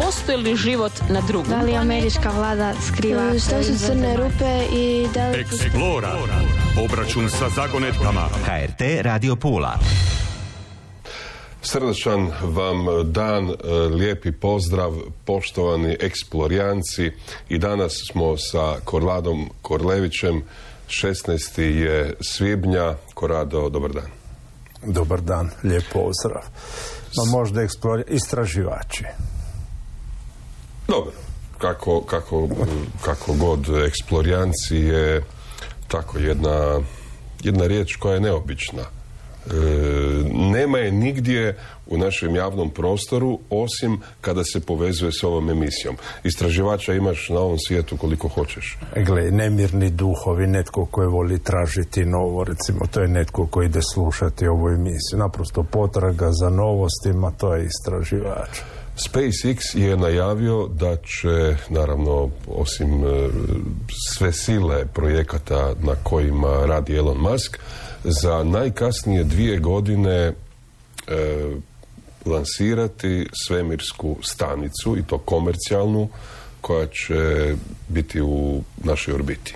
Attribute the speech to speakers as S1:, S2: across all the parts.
S1: postoji li život na drugom?
S2: Da li američka vlada skriva?
S3: Što su crne rupe i da li...
S4: Explora. Obračun sa zagonetkama.
S5: HRT Radio Pula.
S6: Srdačan vam dan, lijepi pozdrav, poštovani eksplorijanci. I danas smo sa Korradom Korlevićem. 16. je svibnja. Korrado, dobar dan.
S7: Dobar dan, lijep pozdrav. Ma možda istraživači.
S6: Dobro, kako god eksplorijanci je tako jedna riječ koja je neobična. Nema je nigdje u našem javnom prostoru osim kada se povezuje s ovom emisijom. Istraživača imaš na ovom svijetu koliko hoćeš.
S7: Gle, nemirni duhovi, netko koji voli tražiti novo, recimo, to je netko koji ide slušati ovu emisiju. Naprosto potraga za novostima, to je istraživač.
S6: SpaceX je najavio da će, naravno, osim sve sile projekata na kojima radi Elon Musk, za najkasnije 2 godine lansirati svemirsku stanicu, i to komercijalnu, koja će biti u našoj orbiti.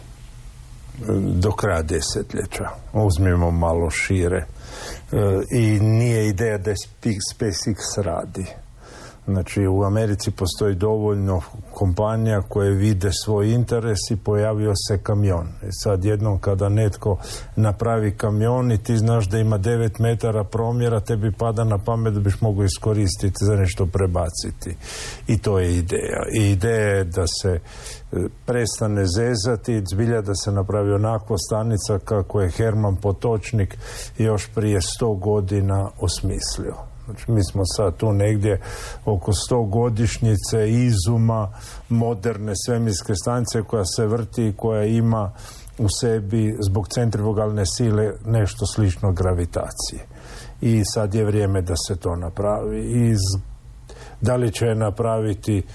S7: Do kraja desetljeća. Uzmimo malo šire. I nije ideja da je SpaceX radi. Znači, u Americi postoji dovoljno kompanija koje vide svoj interes i pojavio se kamion. I sad jednom kada netko napravi kamion i ti znaš da ima 9 metara promjera, tebi pada na pamet da biš mogao iskoristiti za nešto prebaciti. I to je ideja. I ideja je da se prestane zezati, zbilja da se napravi onakva stanica kako je Herman Potočnik još prije 100 godina osmislio. Znači, mi smo sad tu negdje oko 100 godišnjice izuma moderne svemirske stanice koja se vrti i koja ima u sebi zbog centrifugalne sile nešto slično gravitaciji. I sad je vrijeme da se to napravi. I da li će je napraviti,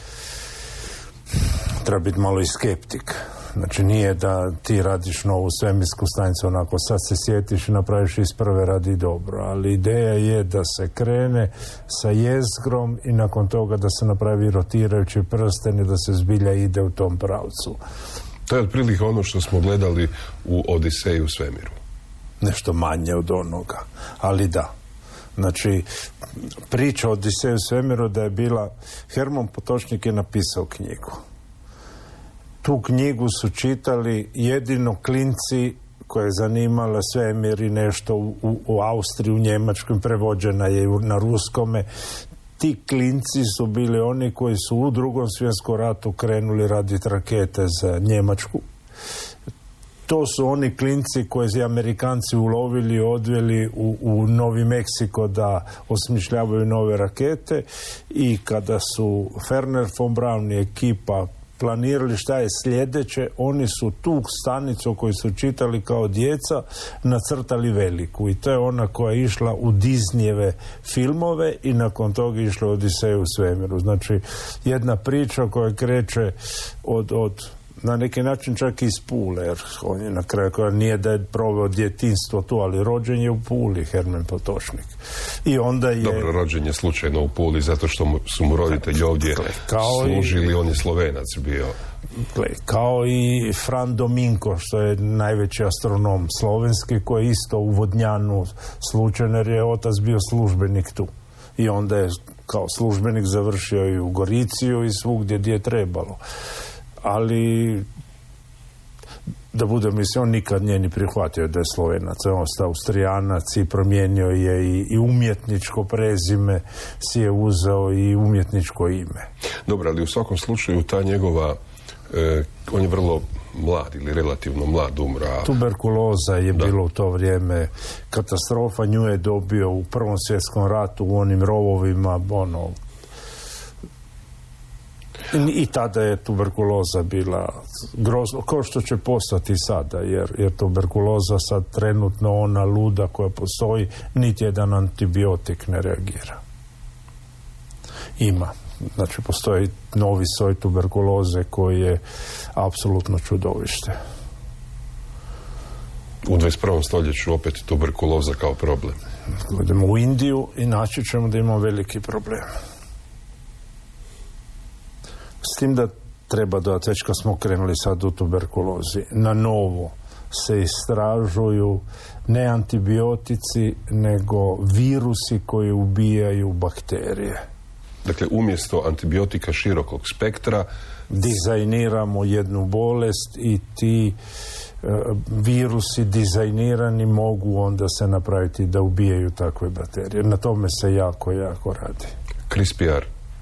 S7: treba biti malo i skeptik. Znači, nije da ti radiš novu svemirsku stanicu onako sad se sjetiš i napraviš iz prve radi dobro, ali ideja je da se krene sa jezgrom i nakon toga da se napravi rotirajući prsten i da se zbilja ide u tom pravcu.
S6: To je otprilike ono što smo gledali u Odiseju u svemiru.
S7: Nešto manje od onoga, ali da. Znači, priča o Odiseju u svemiru da je bila, Herman Potočnik je napisao knjigu. Tu knjigu su čitali jedino klinci koje je zanimala svemir i nešto u Austriji, u Njemačkoj, prevođena je na ruskome. Ti klinci su bili oni koji su u Drugom svjetskom ratu krenuli raditi rakete za Njemačku. To su oni klinci koje su Amerikanci ulovili i odveli u Novi Meksiko da osmišljavaju nove rakete, i kada su Wernher von Braun i ekipa planirali šta je sljedeće, oni su tu stanicu koju su čitali kao djeca nacrtali veliku, i to je ona koja je išla u Disneyjeve filmove i nakon toga išla u Odiseju u svemiru. Znači, jedna priča koja kreće od na neki način čak iz Pule, jer on je na kraju koja nije da je proveo djetinjstvo tu, ali rođen je u Puli, Herman Potočnik. I onda je...
S6: Dobro, rođen je slučajno u Puli zato što su mu roditelji ovdje služili, on je Slovenac bio.
S7: Kao i Fran Dominko, što je najveći astronom slovenski, koji je isto u Vodnjanu slučajno, jer je otac bio službenik tu. I onda je kao službenik završio i u Goriciju i svugdje gdje je trebalo. Ali da bude, mislim, on nikad nije ni prihvatio da je Slovenac, on ostao Austrijanac i promijenio je i umjetničko prezime si je uzeo i umjetničko ime.
S6: Dobro, ali u svakom slučaju ta njegova on je vrlo mlad ili relativno mlad umra.
S7: Tuberkuloza je bilo u to vrijeme katastrofa, nju je dobio u Prvom svjetskom ratu u onim rovovima, i tada je tuberkuloza bila grozno, kao što će postati sada, jer tuberkuloza sad trenutno ona luda koja postoji, niti jedan antibiotik ne reagira. Ima. Znači, postoji novi soj tuberkuloze koji je apsolutno čudovište.
S6: U 21. stoljeću opet tuberkuloza kao problem.
S7: Idemo u Indiju i naći ćemo da imamo veliki problem. S tim da treba dodati, već kad smo krenuli sad u tuberkulozi, na novo se istražuju ne antibiotici, nego virusi koji ubijaju bakterije.
S6: Dakle, umjesto antibiotika širokog spektra
S7: dizajniramo jednu bolest i ti virusi dizajnirani mogu onda se napraviti da ubijaju takve bakterije. Na tome se jako radi.
S6: CRISPR.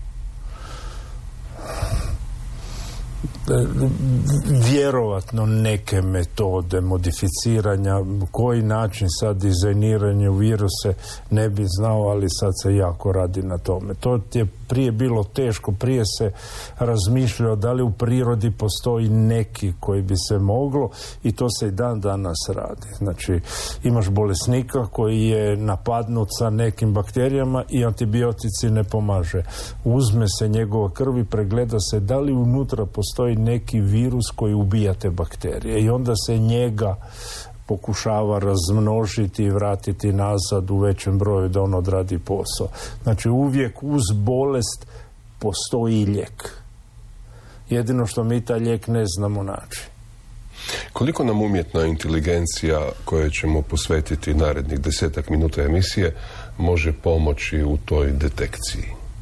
S7: Vjerovatno neke metode modificiranja, koji način sad dizajniranje viruse ne bi znao, ali sad se jako radi na tome. To je prije bilo teško, prije se razmišljalo da li u prirodi postoji neki koji bi se moglo, i to se i dan danas radi. Znači, imaš bolesnika koji je napadnut sa nekim bakterijama i antibiotici ne pomaže. Uzme se njegova krv i pregleda se da li unutra postoji neki virus koji ubija te bakterije, i onda se njega pokušava razmnožiti i vratiti nazad u većem broju da on odradi posao. Znači, uvijek uz bolest postoji lijek. Jedino što mi taj lijek ne znamo naći.
S6: Koliko nam umjetna inteligencija, koje ćemo posvetiti narednih 10 minuta emisije, može pomoći u toj detekciji?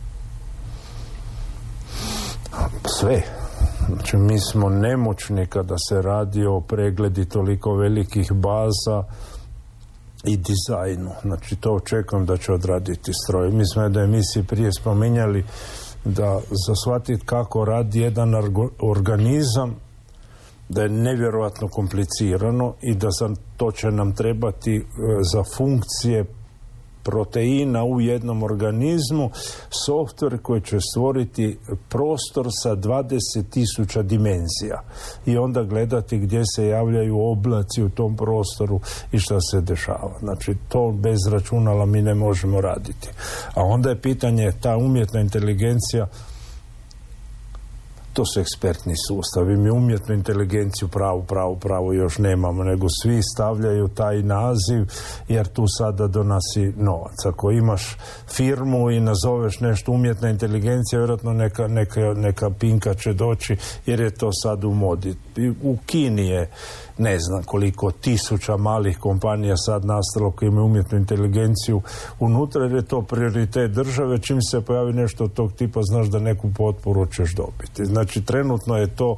S7: Sve. Znači, mi smo nemoćni kada se radi o pregledi toliko velikih baza i dizajnu. Znači, to očekujem da će odraditi stroj. Mi smo da emisiji prije spominjali da za shvatiti kako radi jedan organizam, da je nevjerojatno komplicirano i da to će nam trebati za funkcije proteina u jednom organizmu softver koji će stvoriti prostor sa 20.000 dimenzija i onda gledati gdje se javljaju oblaci u tom prostoru i šta se dešava. Znači, to bez računala mi ne možemo raditi. A onda je pitanje, ta umjetna inteligencija, to su ekspertni sustavi. Mi umjetnu inteligenciju pravu još nemamo, nego svi stavljaju taj naziv jer tu sada donosi novac. Ako imaš firmu i nazoveš nešto umjetna inteligencija, vjerojatno neka pinka će doći jer je to sad u modi. U Kini je ne znam koliko tisuća malih kompanija sad nastalo koji imaju umjetnu inteligenciju unutra, jer je to prioritet države. Čim se pojavi nešto od tog tipa, znaš da neku potporu ćeš dobiti. Znači, trenutno je to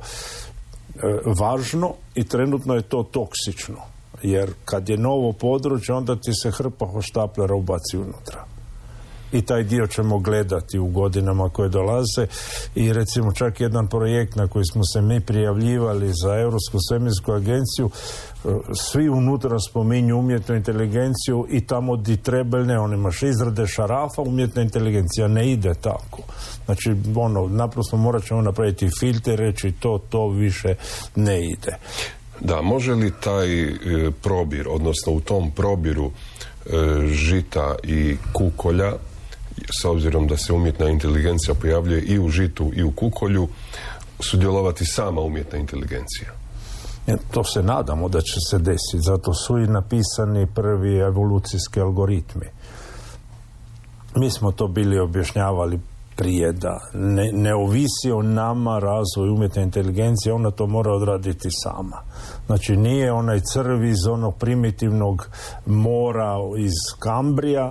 S7: važno i trenutno je to toksično, jer kad je novo područje, onda ti se hrpa hoštaplera ubaci unutra. I taj dio ćemo gledati u godinama koje dolaze, i recimo čak jedan projekt na koji smo se mi prijavljivali za Europsku svemirsku agenciju, svi unutra spominju umjetnu inteligenciju i tamo di treba, ne, on imaš izrade šarafa, umjetna inteligencija ne ide tako. Znači, naprosto morat ćemo napraviti filter, reći to više ne ide.
S6: Da, može li taj probir, odnosno u tom probiru žita i kukolja, s obzirom da se umjetna inteligencija pojavljuje i u žitu i u kukolju, sudjelovati sama umjetna inteligencija?
S7: To se nadamo da će se desiti, zato su i napisani prvi evolucijski algoritmi. Mi smo to bili objašnjavali prije, da ne ovisi o nama razvoj umjetne inteligencije, ona to mora odraditi sama. Znači, nije onaj crv iz onog primitivnog mora iz Kambrija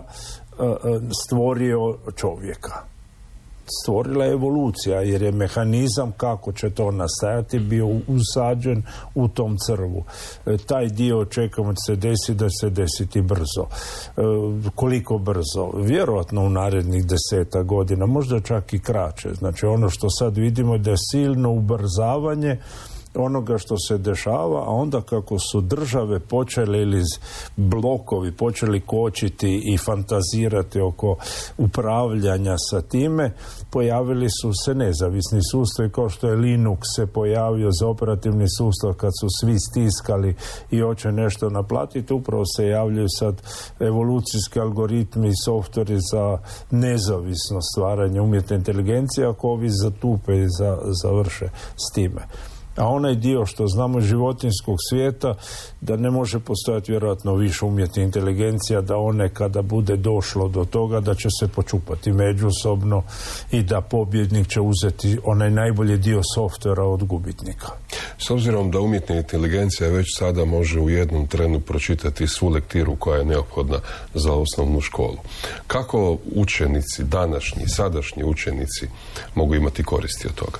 S7: stvorio čovjeka. Stvorila je evolucija, jer je mehanizam kako će to nastajati bio usađen u tom crvu. Taj dio očekujemo da se desi, da se desiti brzo. Koliko brzo? Vjerojatno u narednih 10 godina, možda čak i kraće. Znači, ono što sad vidimo je da je silno ubrzavanje onoga što se dešava, a onda kako su države počele ili blokovi počeli kočiti i fantazirati oko upravljanja sa time, pojavili su se nezavisni sustavi, kao što je Linux se pojavio za operativni sustav kad su svi stiskali i hoće nešto naplatiti. Upravo se javljaju sad evolucijski algoritmi i softveri za nezavisno stvaranje umjetne inteligencije, ako ovi zatupe i završe s time. A onaj dio što znamo životinjskog svijeta, da ne može postojati vjerojatno više umjetna inteligencija, da one kada bude došlo do toga da će se počupati međusobno i da pobjednik će uzeti onaj najbolji dio softvera od gubitnika.
S6: S obzirom da umjetna inteligencija već sada može u jednom trenu pročitati svu lektiru koja je neophodna za osnovnu školu, kako učenici, današnji, sadašnji učenici mogu imati koristi od toga?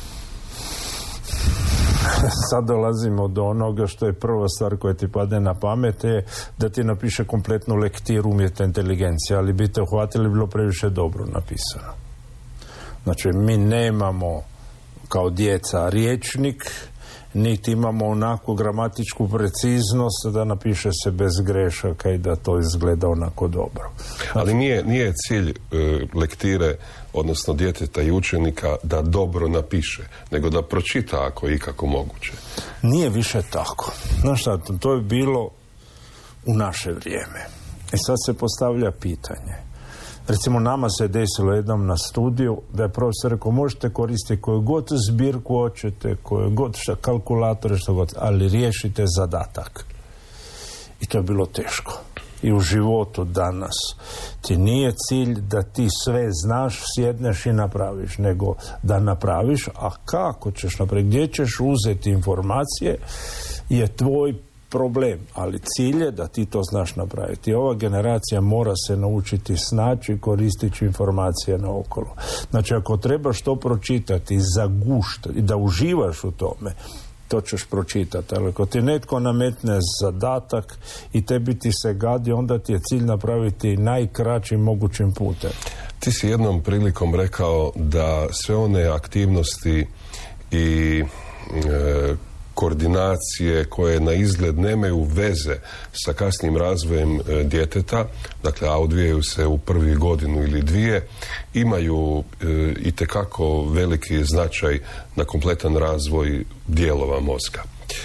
S7: Sad dolazimo do onoga što je prva stvar koja ti padne na pamet, je da ti napiše kompletnu lektiru umjetna inteligencija, ali bi te uhvatili, bilo previše dobro napisano. Znači, mi nemamo kao djeca riječnik, niti imamo onakvu gramatičku preciznost da napiše se bez grešaka i da to izgleda onako dobro. Znači,
S6: ali nije cilj lektire, odnosno djeteta i učenika, da dobro napiše, nego da pročita ako je ikako moguće.
S7: Nije više tako. Znaš šta, to je bilo u naše vrijeme. I sad se postavlja pitanje. Recimo, nama se desilo jednom na studiju da je profesor rekao, možete koristiti koju god zbirku hoćete, koju god kalkulatore, što god, ali riješite zadatak. I to je bilo teško. I u životu danas ti nije cilj da ti sve znaš, sjedneš i napraviš, nego da napraviš, a kako ćeš napraviti, gdje ćeš uzeti informacije je tvoj problem, ali cilj je da ti to znaš napraviti. Ova generacija mora se naučiti snaći koristići informacije naokolo. Znači, ako trebaš to pročitati, zaguštati i da uživaš u tome, to ćeš pročitati. Ali ako ti netko nametne zadatak i tebi ti se gadi, onda ti je cilj napraviti najkraćim mogućim putem.
S6: Ti si jednom prilikom rekao da sve one aktivnosti i koordinacije koje na izgled nemaju veze sa kasnim razvojem djeteta, dakle, a odvijaju se u prvi godinu ili dvije, imaju itekako veliki značaj na kompletan razvoj dijelova mozga.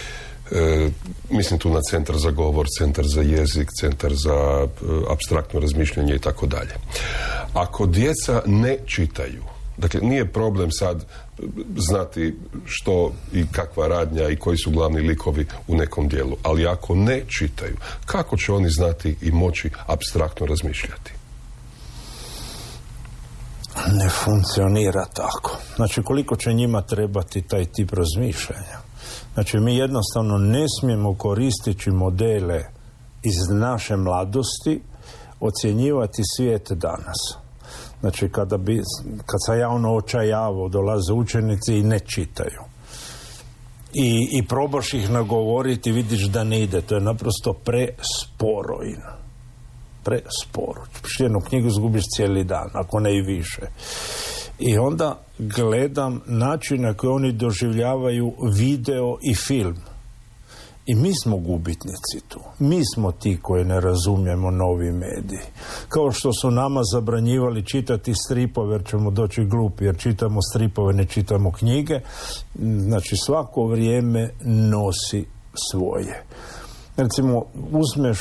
S6: Mislim tu na centar za govor, centar za jezik, centar za apstraktno razmišljanje i tako dalje. Ako djeca ne čitaju, dakle, nije problem sad znati što i kakva radnja i koji su glavni likovi u nekom dijelu, ali ako ne čitaju, kako će oni znati i moći apstraktno razmišljati?
S7: Ne funkcionira tako. Znači, koliko će njima trebati taj tip razmišljanja? Znači, mi jednostavno ne smijemo koristiti modele iz naše mladosti ocjenjivati svijet danas. Znači, kad sam ja očajavao, dolaze učenici i ne čitaju. I probaš ih nagovoriti, vidiš da ne ide. To je naprosto presporo. Presporo. Jednu knjigu izgubiš cijeli dan, ako ne i više. I onda gledam način na koji oni doživljavaju video i film. I mi smo gubitnici tu. Mi smo ti koji ne razumijemo novi mediji. Kao što su nama zabranjivali čitati stripove, jer ćemo doći glupi, jer čitamo stripove, ne čitamo knjige. Znači, svako vrijeme nosi svoje. Recimo, uzmeš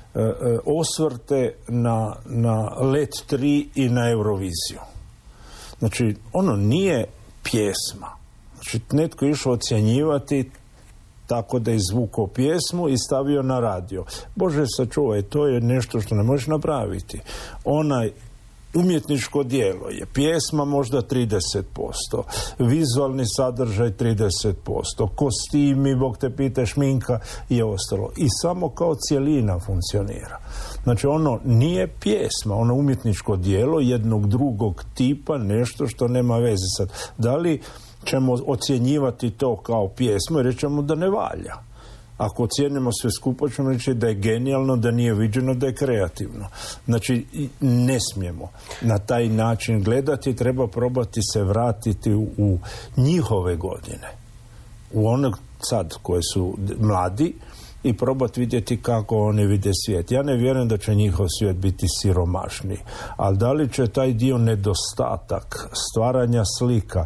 S7: osvrte na Let 3 i na Euroviziju. Znači, ono nije pjesma. Znači, netko je išao ocjenjivati tako da je izvukao pjesmu i stavio na radio. Bože sačuvaj, to je nešto što ne možeš napraviti. Onaj umjetničko djelo je pjesma možda 30%, vizualni sadržaj 30%, kostimi, bog te pita, šminka je ostalo. I samo kao cjelina funkcionira. Znači, ono nije pjesma, ono umjetničko djelo jednog drugog tipa, nešto što nema veze sad. Da li ćemo ocjenjivati to kao pjesmu i rećemo da ne valja? Ako ocijenimo sve skupo, ćemo reći da je genijalno, da nije viđeno, da je kreativno. Znači, ne smijemo na taj način gledati, treba probati se vratiti u njihove godine, u onog sad koji su mladi, i probati vidjeti kako oni vide svijet. Ja ne vjerujem da će njihov svijet biti siromašniji, ali da li će taj dio nedostatak stvaranja slika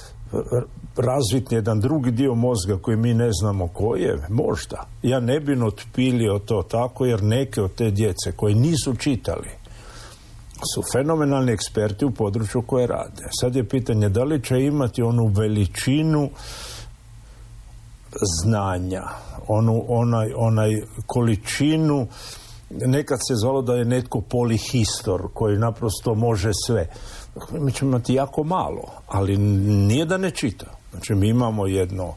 S7: razviti jedan drugi dio mozga koji mi ne znamo koji je, možda. Ja ne bi otpilio to tako, jer neke od te djece koje nisu čitali su fenomenalni eksperti u području koje rade. Sad je pitanje da li će imati onu veličinu znanja, onaj količinu, nekad se zvalo da je netko polihistor koji naprosto može sve. Mi ćemo imati jako malo, ali nije da ne čita. Znači mi imamo jedno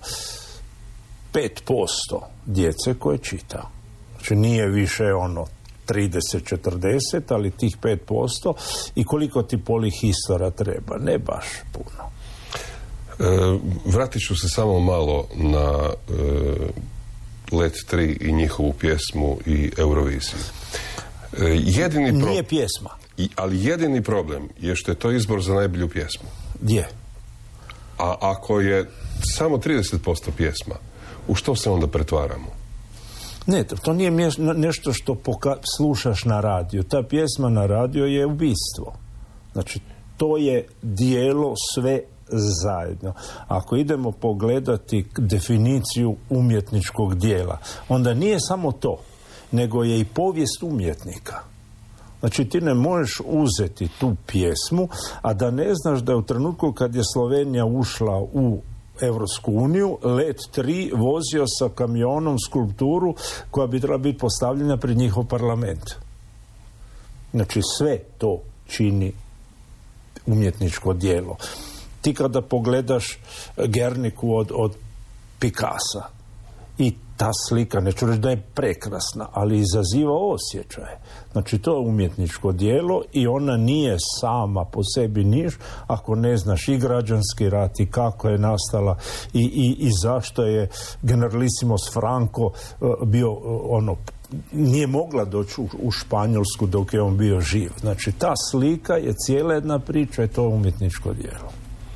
S7: 5% djece koje čita. Znači nije više 30-40, ali tih 5%. I koliko ti polihistora treba? Ne baš puno.
S6: Vratit ću se samo malo na Let 3 i njihovu pjesmu i Euroviziju.
S7: Nije pjesma.
S6: Ali jedini problem je što je to izbor za najbolju pjesmu.
S7: Je.
S6: A ako je samo 30% pjesma, u što se onda pretvaramo?
S7: Ne, to nije nešto što slušaš na radiju. Ta pjesma na radiju je ubistvo. Znači, to je dijelo sve zajedno. Ako idemo pogledati definiciju umjetničkog dijela, onda nije samo to, nego je i povijest umjetnika. Znači ti ne možeš uzeti tu pjesmu, a da ne znaš da je u trenutku kad je Slovenija ušla u Europsku uniju, Let 3 vozio sa kamionom skulpturu koja bi trebala biti postavljena pred njihov parlament. Znači sve to čini umjetničko djelo. Ti kada pogledaš Gerniku od Picassa i ta slika, neću reći da je prekrasna, ali izaziva osjećaje. Znači to je umjetničko djelo i ona nije sama po sebi niš ako ne znaš i građanski rat i kako je nastala i zašto je generalisimos Franco bio nije mogla doći u Španjolsku dok je on bio živ. Znači ta slika je cijela jedna priča i to je umjetničko djelo.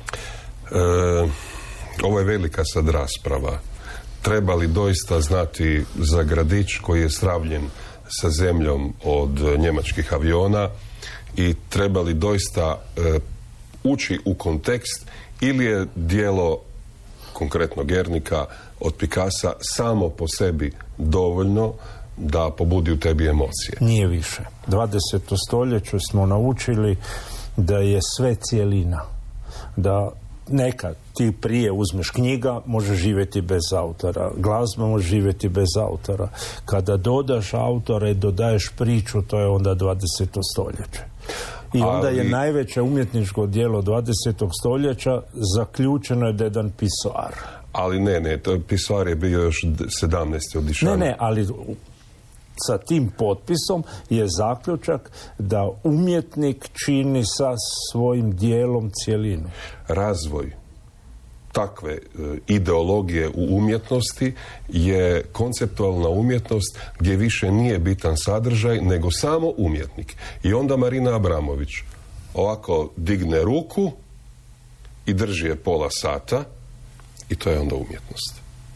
S6: Ovo je velika sad rasprava. Treba li doista znati za gradić koji je sravljen sa zemljom od njemačkih aviona i treba li doista ući u kontekst ili je djelo konkretno Gernika od Picassa samo po sebi dovoljno da pobudi u tebi emocije?
S7: Nije više. 20. stoljeću smo naučili da je sve cijelina. Da nekad ti prije uzmeš knjiga, može živjeti bez autora. Glazba može živjeti bez autora. Kada dodaš autora i dodaješ priču, to je onda 20. stoljeće. I onda je najveće umjetničko djelo 20. stoljeća zaključeno je da je jedan pisoar.
S6: Ali ne, to pisoar je bio još 17. odišanje.
S7: Ne, ali sa tim potpisom je zaključak da umjetnik čini sa svojim dijelom cjelinu.
S6: Razvoj takve ideologije u umjetnosti je konceptualna umjetnost gdje više nije bitan sadržaj nego samo umjetnik. I onda Marina Abramović ovako digne ruku i drži je pola sata i to je onda umjetnost.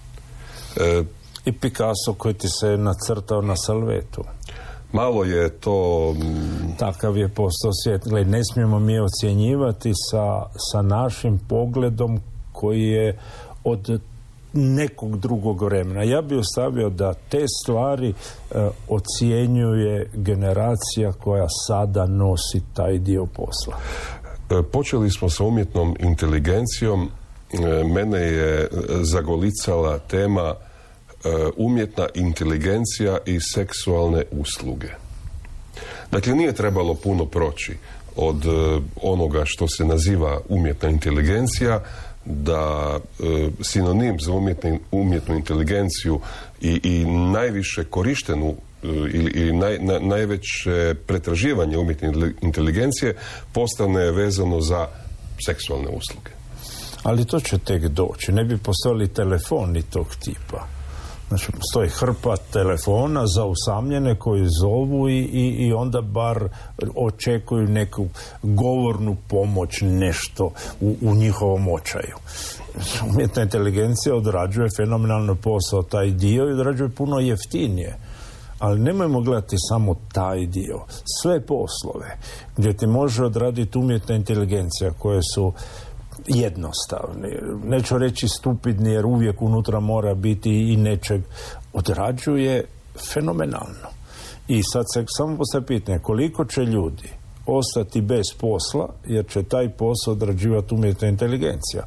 S7: I Picasso koji ti se nacrtao na salvetu.
S6: Malo je to...
S7: Takav je postao svijet. Ne smijemo mi ocjenjivati sa našim pogledom koji je od nekog drugog vremena. Ja bih ostavio da te stvari ocjenjuje generacija koja sada nosi taj dio posla.
S6: Počeli smo sa umjetnom inteligencijom. Mene je zagolicala tema umjetna inteligencija i seksualne usluge. Dakle, nije trebalo puno proći od onoga što se naziva umjetna inteligencija, da sinonim za umjetnu inteligenciju i najviše korištenu ili najveće pretraživanje umjetne inteligencije postane vezano za seksualne usluge.
S7: Ali to će tek doći. Ne bi postojali telefoni tog tipa. Znači, postoji hrpa telefona za usamljene koji zovu i onda bar očekuju neku govornu pomoć, nešto u njihovom očaju. Umjetna inteligencija odrađuje fenomenalno posao, taj dio, i odrađuje puno jeftinije. Ali nemojmo gledati samo taj dio. Sve poslove gdje ti može odraditi umjetna inteligencija koje su jednostavni, neću reći stupidni jer uvijek unutra mora biti i nečeg, odrađuje fenomenalno. I sad se samo postaje pitanje koliko će ljudi ostati bez posla jer će taj posao odrađivati umjetna inteligencija.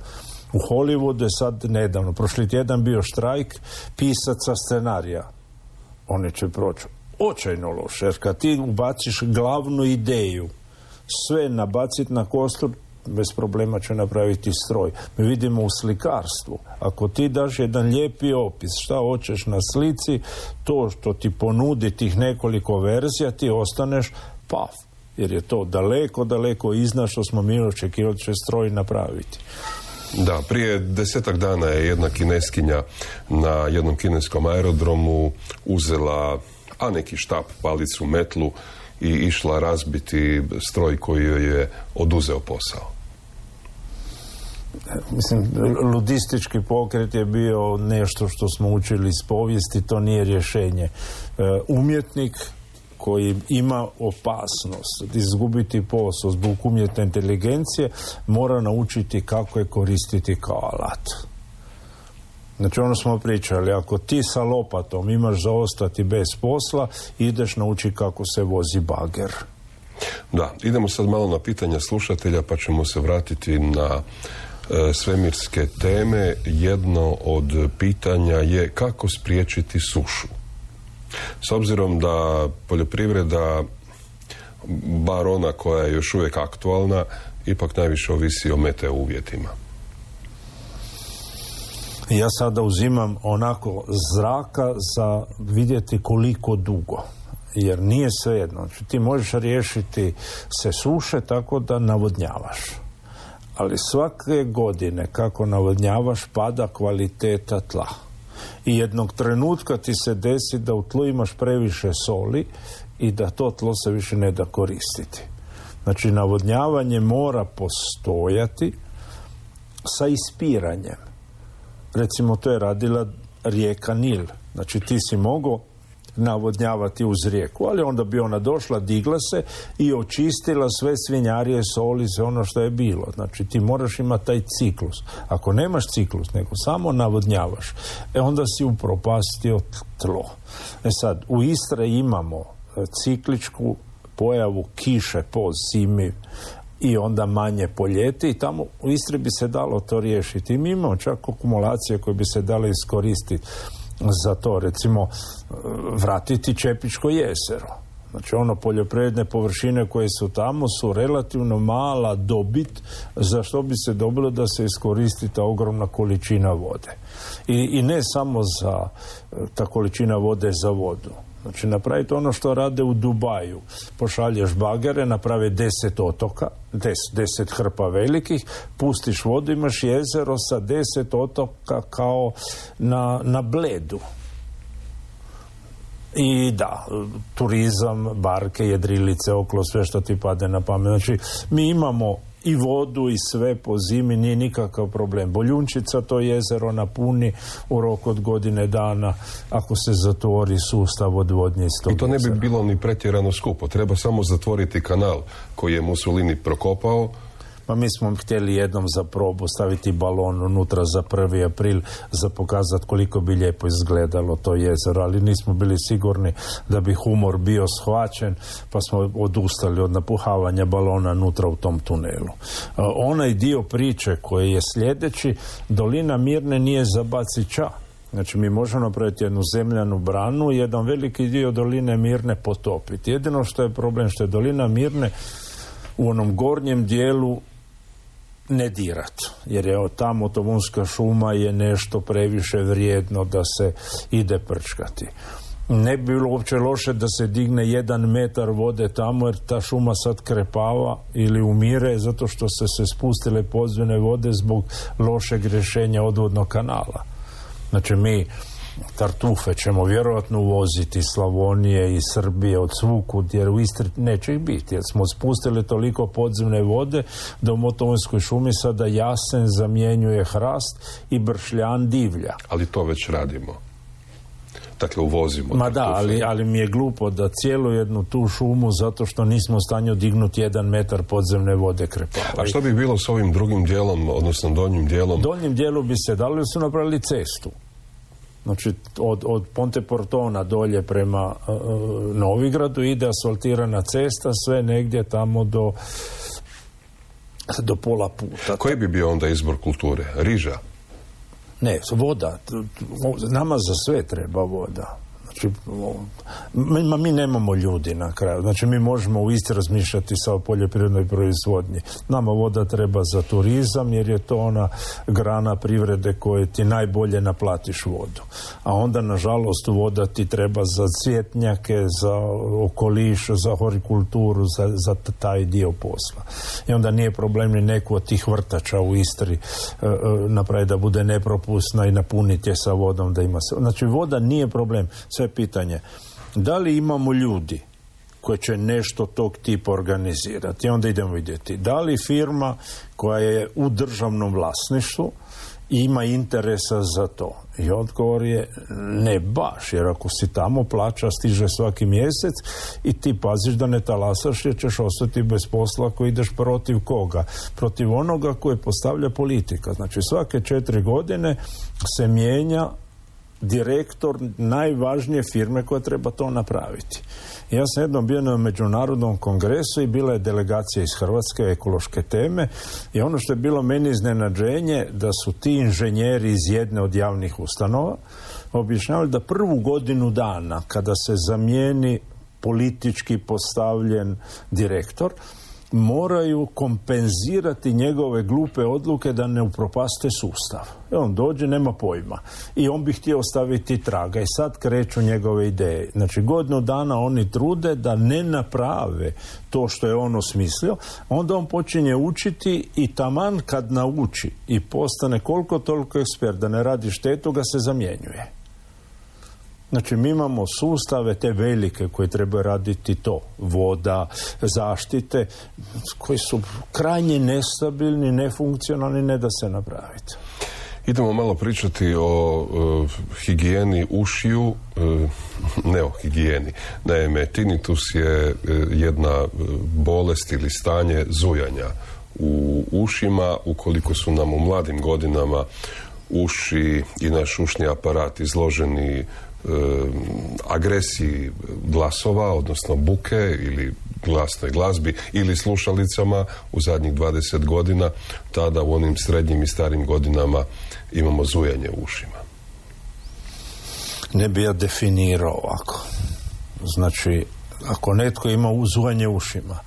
S7: U Hollywoodu je sad nedavno, prošli tjedan bio štrajk pisaca scenarija. Oni će proći očajno loše, jer kad ti ubaciš glavnu ideju, sve nabaciti na kostur, bez problema će napraviti stroj. Mi vidimo u slikarstvu. Ako ti daš jedan lijepi opis, šta hoćeš na slici, to što ti ponudi tih nekoliko verzija, ti ostaneš paf. Jer je to daleko, daleko iznad što smo mi očekivali će stroj napraviti.
S6: Da, prije 10-ak dana je jedna Kineskinja na jednom kineskom aerodromu uzela neki štap, palicu, metlu i išla razbiti stroj koji joj je oduzeo posao.
S7: Mislim, ludistički pokret je bio nešto što smo učili iz povijesti, to nije rješenje. Umjetnik koji ima opasnost izgubiti posao zbog umjetne inteligencije mora naučiti kako je koristiti kao alat. Znači ono smo pričali, ako ti sa lopatom imaš za ostati bez posla, ideš naučiti kako se vozi bager.
S6: Da, idemo sad malo na pitanja slušatelja pa ćemo se vratiti na svemirske teme. Jedno od pitanja je kako spriječiti sušu. S obzirom da poljoprivreda, bar ona koja je još uvijek aktualna, ipak najviše ovisi o meteo uvjetima.
S7: Ja sada uzimam onako zraka za vidjeti koliko dugo. Jer nije svejedno. Znači, ti možeš riješiti se suše tako da navodnjavaš. Ali svake godine kako navodnjavaš pada kvaliteta tla. I jednog trenutka ti se desi da u tlu imaš previše soli i da to tlo se više ne da koristiti. Znači navodnjavanje mora postojati sa ispiranjem. Recimo to je radila rijeka Nil. Znači ti si mogao navodnjavati uz rijeku, ali onda bi ona došla, digla se i očistila sve svinjarije, soli, sve ono što je bilo. Znači ti moraš imati taj ciklus. Ako nemaš ciklus, nego samo navodnjavaš, onda si upropastio tlo. Sad, u Istri imamo cikličku pojavu kiše po zimi i onda manje po ljeti i tamo u Istri bi se dalo to riješiti. I mi imamo čak akumulacije koje bi se dale iskoristiti za to, recimo vratiti Čepičko jezero. Znači ono poljoprivredne površine koje su tamo su relativno mala dobit za što bi se dobilo da se iskoristi ta ogromna količina vode. I ne samo za ta količina vode za vodu. Znači napraviti ono što rade u Dubaju. Pošalješ bagere, naprave 10 otoka, 10 hrpa velikih, pustiš vodu, imaš jezero sa 10 otoka kao na Bledu. I da, turizam, barke, jedrilice, okolo, sve što ti pade na pamet. Znači, mi imamo i vodu i sve po zimi, nije nikakav problem. Boljunčica to jezero napuni u roku od godine dana ako se zatvori sustav odvodnje iz tog
S6: I to ne bi
S7: jezera.
S6: bilo ni pretjerano skupo. Treba samo zatvoriti kanal koji je Mussolini prokopao.
S7: Pa mi smo htjeli jednom za probu staviti balon unutra za 1. april za pokazati koliko bi lijepo izgledalo to jezero, ali nismo bili sigurni da bi humor bio shvaćen, pa smo odustali od napuhavanja balona unutra u tom tunelu. Onaj dio priče koji je sljedeći, dolina Mirne nije za bacit ča. Znači mi možemo napraviti jednu zemljanu branu i jedan veliki dio doline Mirne potopiti. Jedino što je problem što je dolina Mirne u onom gornjem dijelu ne dirat, jer je tamo Tomunska šuma je nešto previše vrijedno da se ide prčkati. Ne bi bilo uopće loše da se digne 1 metar vode tamo, jer ta šuma sad krepava ili umire zato što se spustile podzemne vode zbog lošeg rješenja odvodnog kanala. Znači mi tartufe ćemo vjerojatno uvoziti iz Slavonije i Srbije od svukud, jer u Istri neće ih biti, jer smo spustili toliko podzemne vode da u Motovunskoj šumi sada jasen zamjenjuje hrast i bršljan divlja.
S6: Ali to već radimo. Dakle, uvozimo.
S7: Ma da, ali mi je glupo da cijelu jednu tu šumu, zato što nismo u stanju dignuti 1 metar podzemne vode krepava.
S6: A što bi bilo s ovim drugim dijelom, odnosno donjim dijelom?
S7: Donjim dijelu bi se dali, su napravili cestu. Znači, od Ponte Portona dolje prema Novigradu ide asfaltirana cesta, sve negdje tamo do pola puta.
S6: Koji bi bio onda izbor kulture? Riža?
S7: Ne, voda. Nama za sve treba voda. Znači, mi nemamo ljudi na kraju. Znači, mi možemo u Istri razmišljati sa poljoprivrednoj proizvodnji. Nama voda treba za turizam, jer je to ona grana privrede koje ti najbolje naplatiš vodu. A onda, nažalost, voda ti treba za cvjetnjake, za okoliš, za horikulturu, za taj dio posla. I onda nije problem ni neku od tih vrtača u Istri napraviti da bude nepropusna i napuniti je sa vodom da ima se. Znači, voda nije problem. Sve pitanje, da li imamo ljudi koji će nešto tog tipa organizirati? I onda idemo vidjeti, da li firma koja je u državnom vlasništvu ima interesa za to? I odgovor je ne baš, jer ako si tamo, plaća stiže svaki mjesec i ti paziš da ne talasaš, jer ćeš ostati bez posla ako ideš protiv koga? Protiv onoga koje postavlja politika. Znači, svake 4 godine se mijenja direktor najvažnije firme koja treba to napraviti. Ja sam jednom bio na međunarodnom kongresu i bila je delegacija iz Hrvatske, ekološke teme, i ono što je bilo meni iznenađenje, da su ti inženjeri iz jedne od javnih ustanova objašnjavali da prvu godinu dana kada se zamijeni politički postavljen direktor, moraju kompenzirati njegove glupe odluke da ne upropaste sustav. I on dođe, nema pojma. I on bi htio ostaviti traga. I sad kreću njegove ideje. Znači, godinu dana oni trude da ne naprave to što je on osmislio. Onda on počinje učiti i taman kad nauči i postane koliko toliko ekspert da ne radi štetu, ga se zamjenjuje. Znači, mi imamo sustave te velike koje trebaju raditi to, voda, zaštite, koji su krajnje nestabilni, nefunkcionalni, ne da se napraviti.
S6: Idemo malo pričati o higijeni ušiju, ne o higijeni. Naime, tinnitus je jedna bolest ili stanje zujanja u ušima. Ukoliko su nam u mladim godinama uši i naš ušni aparat izloženi agresiji glasova, odnosno buke ili glasnoj glazbi ili slušalicama u zadnjih 20 godina, tada u onim srednjim i starim godinama imamo zujanje u ušima.
S7: Ne bi ja definirao ovako. Znači, ako netko ima zujanje u ušima,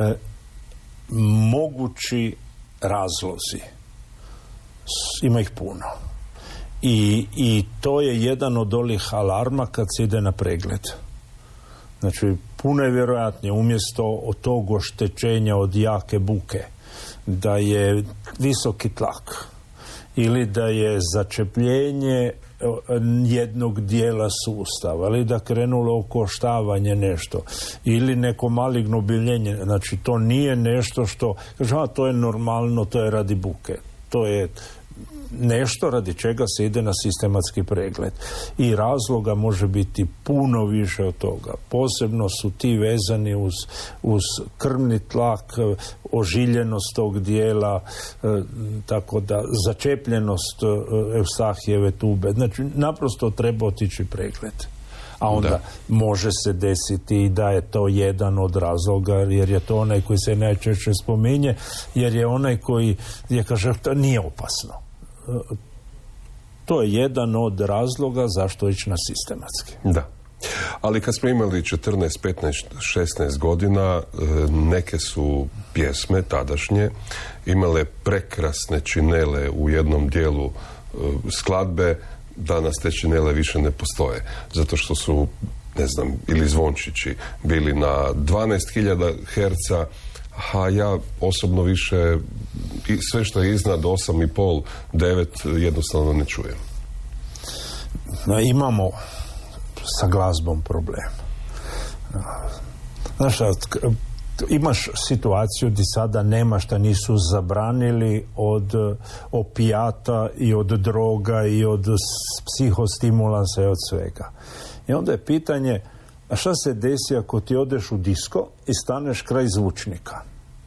S7: mogući razlozi, ima ih puno. I to je jedan od olih alarma kad se ide na pregled. Znači, puno je vjerojatnije umjesto od tog oštećenja od jake buke da je visoki tlak ili da je začepljenje jednog dijela sustava ili da krenulo okoštavanje nešto ili neko maligno obiljenje. Znači, to nije nešto što kaže, to je normalno, to je radi buke. To je nešto radi čega se ide na sistematski pregled. I razloga može biti puno više od toga. Posebno su ti vezani uz krvni tlak, ožiljenost tog dijela, tako da začepljenost Eustahijeve tube. Znači, naprosto treba otići pregled. A onda može se desiti da je to jedan od razloga, jer je to onaj koji se najčešće spominje, jer je onaj koji je kaže, to nije opasno. To je jedan od razloga zašto ići na sistematski.
S6: Da. Ali kad smo imali 14, 15, 16 godina, neke su pjesme tadašnje imale prekrasne činele u jednom dijelu skladbe. Danas te činele više ne postoje. Zato što su, ne znam, ili zvončići bili na 12.000 Hz, a ja osobno više sve što je iznad 8,5, 9 jednostavno ne čujem.
S7: Imamo sa glazbom problem. Znaš, imaš situaciju gdje sada nema šta nisu zabranili od opijata i od droga i od psihostimulansa i od svega. I onda je pitanje, a šta se desi ako ti odeš u disko i staneš kraj zvučnika?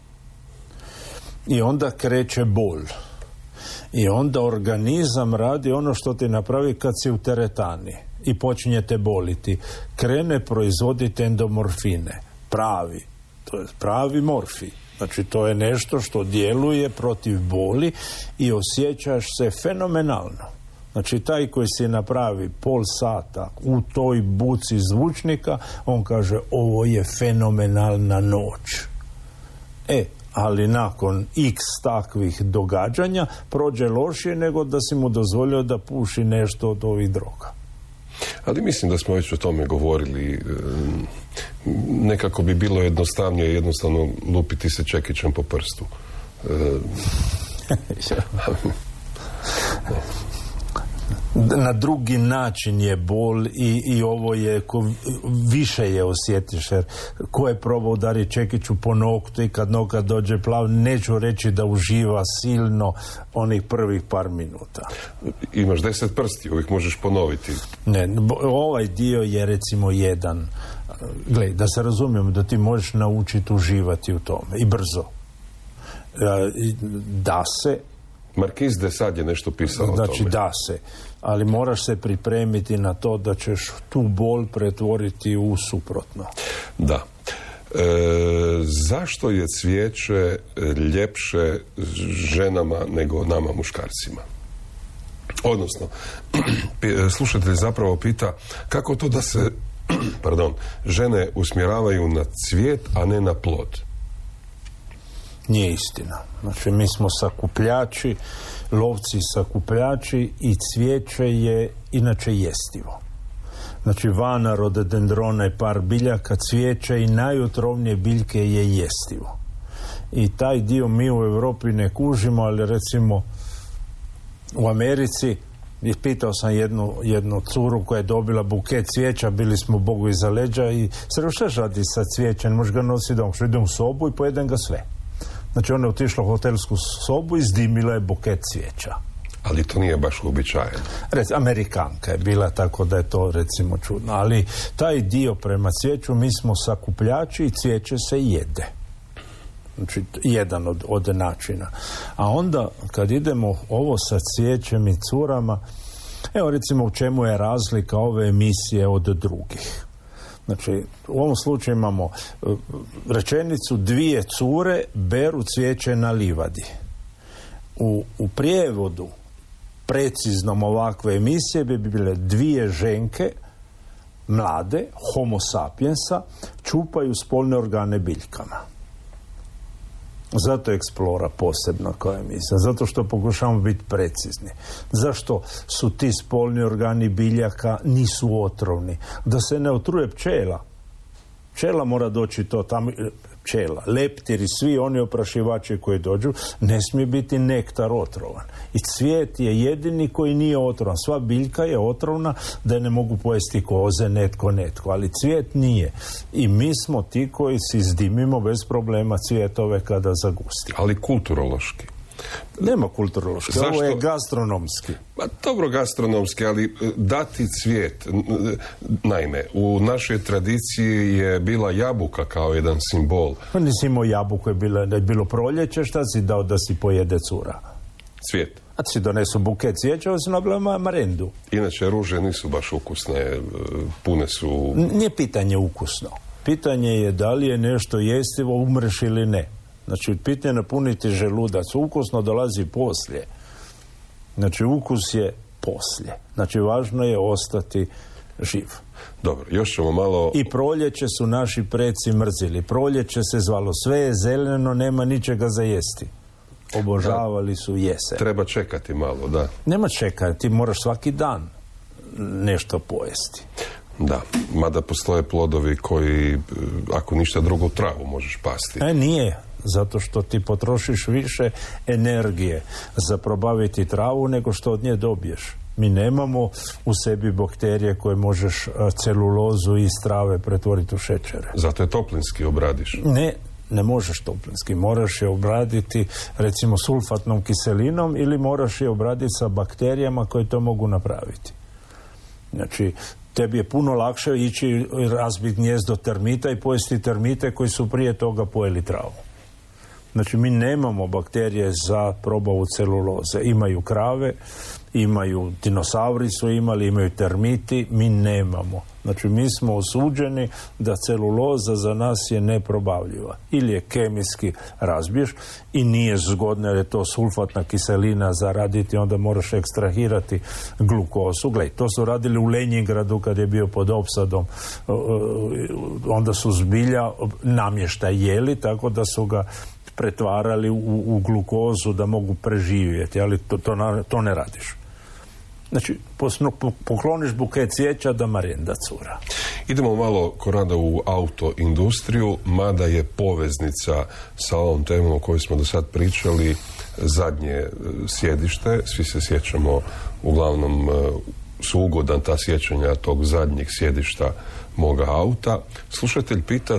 S7: I onda kreće bol. I onda organizam radi ono što ti napravi kad si u teretani i počinje te boliti. Krene proizvoditi endomorfine. Pravi. To je pravi morfij. Znači, to je nešto što djeluje protiv boli i osjećaš se fenomenalno. Znači, taj koji si napravi pol sata u toj buci zvučnika, on kaže, ovo je fenomenalna noć. Ali nakon x takvih događanja prođe lošije nego da si mu dozvolio da puši nešto od ovih droga.
S6: Ali mislim da smo već o tome govorili. Nekako bi bilo jednostavnije jednostavno lupiti se čekićem po prstu.
S7: Na drugi način je bol i ovo je više je osjetiš, jer ko je probao udariti čekiću po noktu i kad noga dođe plav, neću reći da uživa silno onih prvih par minuta.
S6: Imaš 10 prsti, uvijek možeš ponoviti.
S7: Ne, ovaj dio je recimo jedan. Gle, da se razumijemo, da ti možeš naučiti uživati u tome i brzo. Da se
S6: Marquis de Sade je nešto pisao o tome.
S7: Znači da se, ali moraš se pripremiti na to da ćeš tu bol pretvoriti u suprotno.
S6: Da. Zašto je cvijeće ljepše ženama nego nama muškarcima? Odnosno, slušatelj zapravo pita kako to da se žene usmjeravaju na cvijet, a ne na plod?
S7: Nije istina. Znači, mi smo sakupljači, lovci sakupljači i cvijeće je inače jestivo. Znači, vana, rododendrona i par biljaka, cvijeće i najotrovnije biljke je jestivo. I taj dio mi u Europi ne kužimo, ali recimo u Americi, pitao sam jednu curu koja je dobila buket cvijeća, bili smo Bogu iza leđa i šta radi sa cvijećem, možeš ga nositi doma, što idem u sobu i pojedem ga sve. Znači, ona je otišla u hotelsku sobu i izdimila je buket cvijeća.
S6: Ali to nije baš uobičajeno.
S7: Amerikanka je bila, tako da je to recimo čudno. Ali taj dio prema cvijeću, mi smo sakupljači i cvijeće se jede. Znači, jedan od načina. A onda, kad idemo ovo sa cvijećem i curama, evo recimo u čemu je razlika ove emisije od drugih. Znači, u ovom slučaju imamo rečenicu, dvije cure beru cvijeće na livadi. U prijevodu preciznom ovakve emisije bi bile dvije ženke, mlade, homo sapiensa, čupaju spolne organe biljkama. Zato je Explora posebna koja emisija, zato što pokušavamo biti precizni. Zašto su ti spolni organi biljaka nisu otrovni? Da se ne otruje pčela. Pčela mora doći to tamo, pčela, leptiri, svi oni oprašivači koji dođu, ne smije biti nektar otrovan. I cvijet je jedini koji nije otrovan. Sva biljka je otrovna da je ne mogu pojesti koze, netko, ali cvijet nije. I mi smo ti koji si izdimimo bez problema cvijetove kada zagusti.
S6: Ali kulturološki.
S7: Nema kulturološki,
S6: Zašto?
S7: Ovo je gastronomski.
S6: Dobro gastronomski, ali dati cvijet. Naime, u našoj tradiciji je bila jabuka kao jedan simbol.
S7: Pa nisi imao jabuku, je bilo proljeće, šta si dao da si pojede cura?
S6: Cvijet.
S7: A ti si donesu buket cvijeća, ovo si nabila marendu.
S6: Inače, ruže nisu baš ukusne, pune su...
S7: Nije pitanje ukusno. Pitanje je da li je nešto jestivo, umreš ili ne. Znači, pitanje napuniti želudac. Ukusno dolazi poslije. Znači, ukus je poslije. Znači, važno je ostati živ.
S6: Dobro, još ćemo malo...
S7: I proljeće su naši preci mrzili. Proljeće se zvalo, sve je zeleno, nema ničega za jesti. Obožavali su jesen.
S6: Treba čekati malo, da.
S7: Nema čekati, ti moraš svaki dan nešto pojesti.
S6: Da, mada postoje plodovi koji, ako ništa drugo, travu možeš pasti.
S7: Nije, zato što ti potrošiš više energije za probaviti travu nego što od nje dobiješ. Mi nemamo u sebi bakterije koje možeš celulozu iz trave pretvoriti u šećere.
S6: Zato je toplinski obradiš.
S7: Ne možeš toplinski. Moraš je obraditi recimo sulfatnom kiselinom ili moraš je obraditi sa bakterijama koje to mogu napraviti. Znači, tebi je puno lakše ići razbiti gnijezdo termita i pojesti termite koji su prije toga pojeli travu. Znači, mi nemamo bakterije za probavu celuloze. Imaju krave, imaju dinosauri su imali, imaju termiti, mi nemamo. Znači, mi smo osuđeni da celuloza za nas je neprobavljiva. Ili je kemijski razbiješ i nije zgodno jer je to sulfatna kiselina za raditi, onda moraš ekstrahirati glukozu. Gle, to su radili u Lenjingradu kad je bio pod opsadom. Onda su zbilja namještaj jeli, tako da su ga pretvarali u glukozu da mogu preživjeti, ali to ne radiš. Znači, pokloniš buket cvijeća da marenda cura.
S6: Idemo malo, Korada, u autoindustriju, mada je poveznica sa ovom temom o kojoj smo do sad pričali zadnje sjedište. Svi se sjećamo, uglavnom su ugodan ta sjećanja tog zadnjeg sjedišta moga auta. Slušatelj pita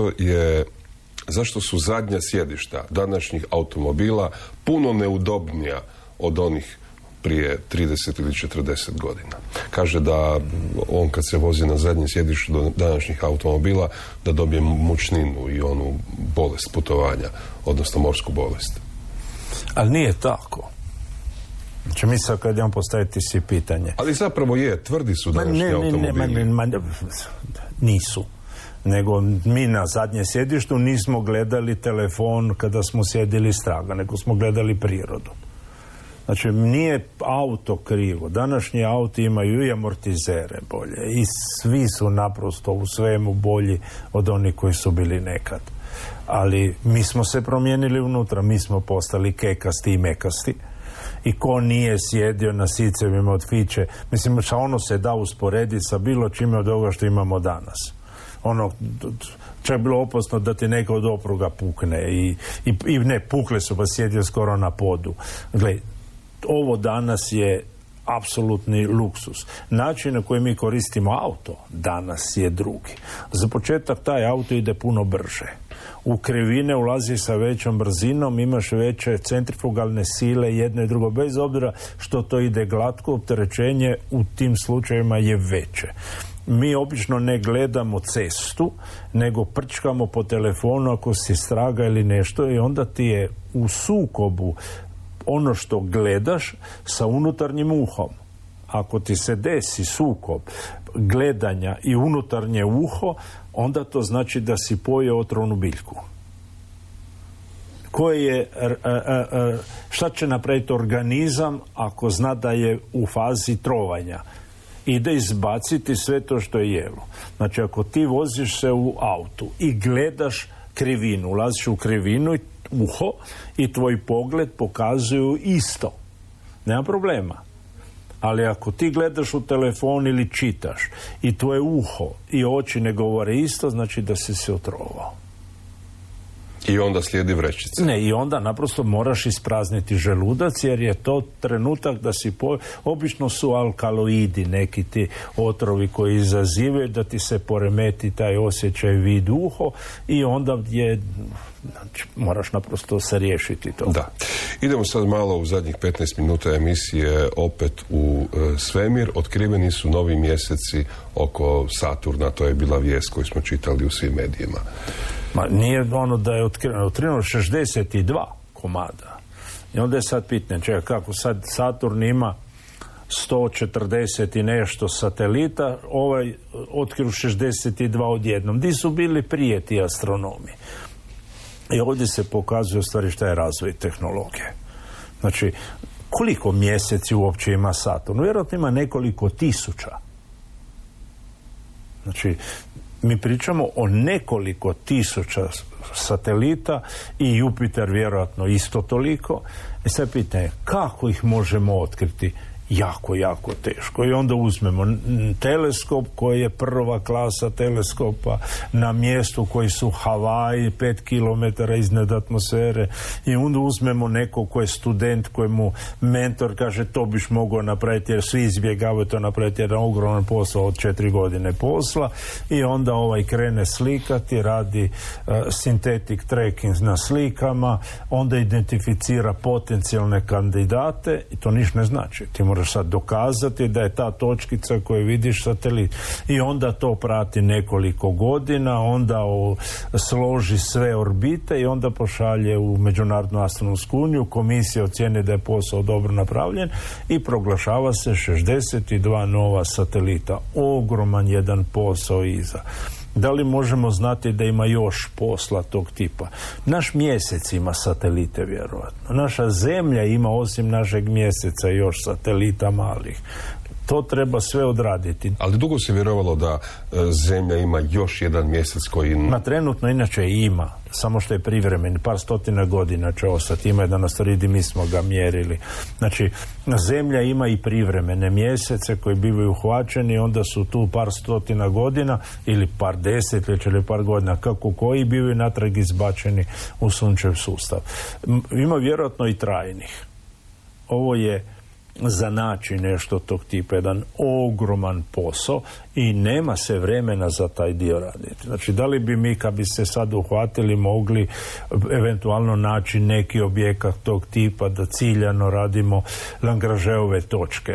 S6: zašto su zadnja sjedišta današnjih automobila puno neudobnija od onih prije 30 ili 40 godina. Kaže da on kad se vozi na zadnjem sjedištu do današnjih automobila da dobije mučninu i onu bolest putovanja, odnosno morsku bolest.
S7: Ali nije tako. Znači, mi sad kad idemo postaviti si pitanje.
S6: Ali zapravo je, tvrdi su današnji automobili.
S7: Nisu. Nego mi na zadnjem sjedištu nismo gledali telefon kada smo sjedili straga, nego smo gledali prirodu. Znači, nije auto krivo. Današnji auti imaju i amortizere bolje i svi su naprosto u svemu bolji od onih koji su bili nekad. Ali mi smo se promijenili unutra, mi smo postali kekasti i mekasti. I ko nije sjedio na sicevima od fiće, mislim, ono se da usporediti sa bilo čime od ovoga što imamo danas. Čak je bilo opasno da ti neka od opruga pukne i ne, pukle su, pa sjedio skoro na podu. Gle, ovo danas je apsolutni luksus. Način na koji mi koristimo auto danas je drugi. Za početak taj auto ide puno brže. U krivine ulazi sa većom brzinom, imaš veće centrifugalne sile, jedno i drugo, bez obzira što to ide glatko, opterećenje u tim slučajevima je veće. Mi obično ne gledamo cestu, nego prčkamo po telefonu ako si straga ili nešto i onda ti je u sukobu ono što gledaš sa unutarnjim uhom. Ako ti se desi sukob gledanja i unutarnje uho, onda to znači da si pojeo otrovnu biljku. Šta će napraviti organizam ako zna da je u fazi trovanja? Ide izbaciti sve to što je jelo. Znači, ako ti voziš se u autu i gledaš krivinu, ulaziš u krivinu i uho i tvoj pogled pokazuju isto. Nema problema. Ali ako ti gledaš u telefon ili čitaš i tvoje uho i oči ne govore isto, znači da si se otrovao.
S6: I onda slijedi vrećica.
S7: Ne, i onda naprosto moraš isprazniti želudac jer je to trenutak da si obično su alkaloidi, neki ti otrovi koji izazivaju da ti se poremeti taj osjećaj vid uho i onda moraš naprosto se riješiti to.
S6: Da. Idemo sad malo u zadnjih 15 minuta emisije opet u svemir. Otkriveni su novi mjeseci oko Saturna, to je bila vijest koju smo čitali u svim medijima.
S7: Ma nije ono da je otkriveno 62 komada. I onda je sad pitanje, čekaj, kako sad Saturn ima 140 i nešto satelita, ovaj otkriv 62 odjednom. Di su bili prije ti astronomi? I ovdje se pokazuje u stvari šta je razvoj tehnologije. Znači, koliko mjeseci uopće ima Saturn? Vjerojatno ima nekoliko tisuća. Znači, mi pričamo o nekoliko tisuća satelita i Jupiter vjerojatno isto toliko. I sad pitanje, kako ih možemo otkriti? Jako, jako teško. I onda uzmemo teleskop koji je prva klasa teleskopa na mjestu koji su Havaji, 5 km iznad atmosfere, i onda uzmemo neko ko je student, kojemu mentor kaže to biš mogao napraviti jer svi izbjegavaju to napraviti jer je ogroman posao od 4 godine posla, i onda krene slikati, radi synthetic tracking na slikama, onda identificira potencijalne kandidate i to ništa ne znači. Ti moraš sad dokazati da je ta točkica koju vidiš satelit. I onda to prati nekoliko godina, onda složi sve orbite i onda pošalje u Međunarodnu astronomsku uniju, komisija ocijeni da je posao dobro napravljen i proglašava se 62 nova satelita. Ogroman jedan posao iza. Da li možemo znati da ima još posla tog tipa? Naš mjesec ima satelite, vjerojatno. Naša zemlja ima, osim našeg mjeseca, još satelita malih. To treba sve odraditi.
S6: Ali dugo se vjerovalo da zemlja ima još jedan mjesec koji...
S7: Trenutno inače ima, samo što je privremen, par stotina godina će ostati. Ima jedan asteroid, mi smo ga mjerili. Znači, zemlja ima i privremene mjesece koji bivaju uhvaćeni, onda su tu par stotina godina ili par desetljeća ili par godina, kako koji bivaju natrag izbačeni u sunčev sustav. Ima vjerojatno i trajnih. Ovo je za naći nešto tog tipa, jedan ogroman posao i nema se vremena za taj dio raditi. Znači, da li bi mi, kad bi se sad uhvatili, mogli eventualno naći neki objekat tog tipa da ciljano radimo Lagrangeove točke?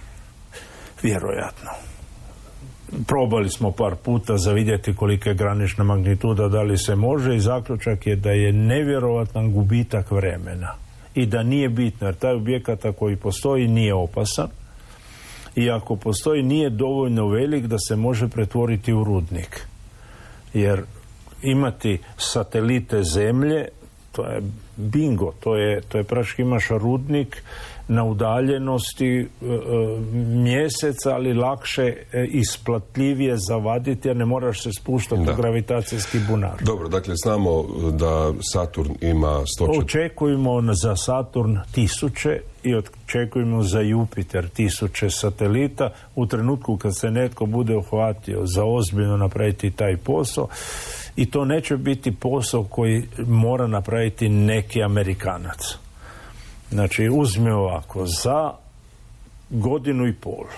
S7: Vjerojatno. Probali smo par puta za vidjeti kolika je granična magnituda, da li se može, i zaključak je da je nevjerojatan gubitak vremena. I da nije bitno, jer taj objekat koji postoji nije opasan i ako postoji nije dovoljno velik da se može pretvoriti u rudnik. Jer imati satelite zemlje, to je bingo, to je praktički imaš rudnik na udaljenosti mjeseca, ali lakše, isplatljivije zavaditi, jer ne moraš se spuštati u gravitacijski bunar.
S6: Dobro, dakle, znamo da Saturn ima 100...
S7: Očekujemo za Saturn 1000 i očekujemo za Jupiter 1000 satelita. U trenutku kad se netko bude uhvatio za ozbiljno napraviti taj posao, i to neće biti posao koji mora napraviti neki Amerikanac. Znači, uzmi ovako, za 1.5 godinu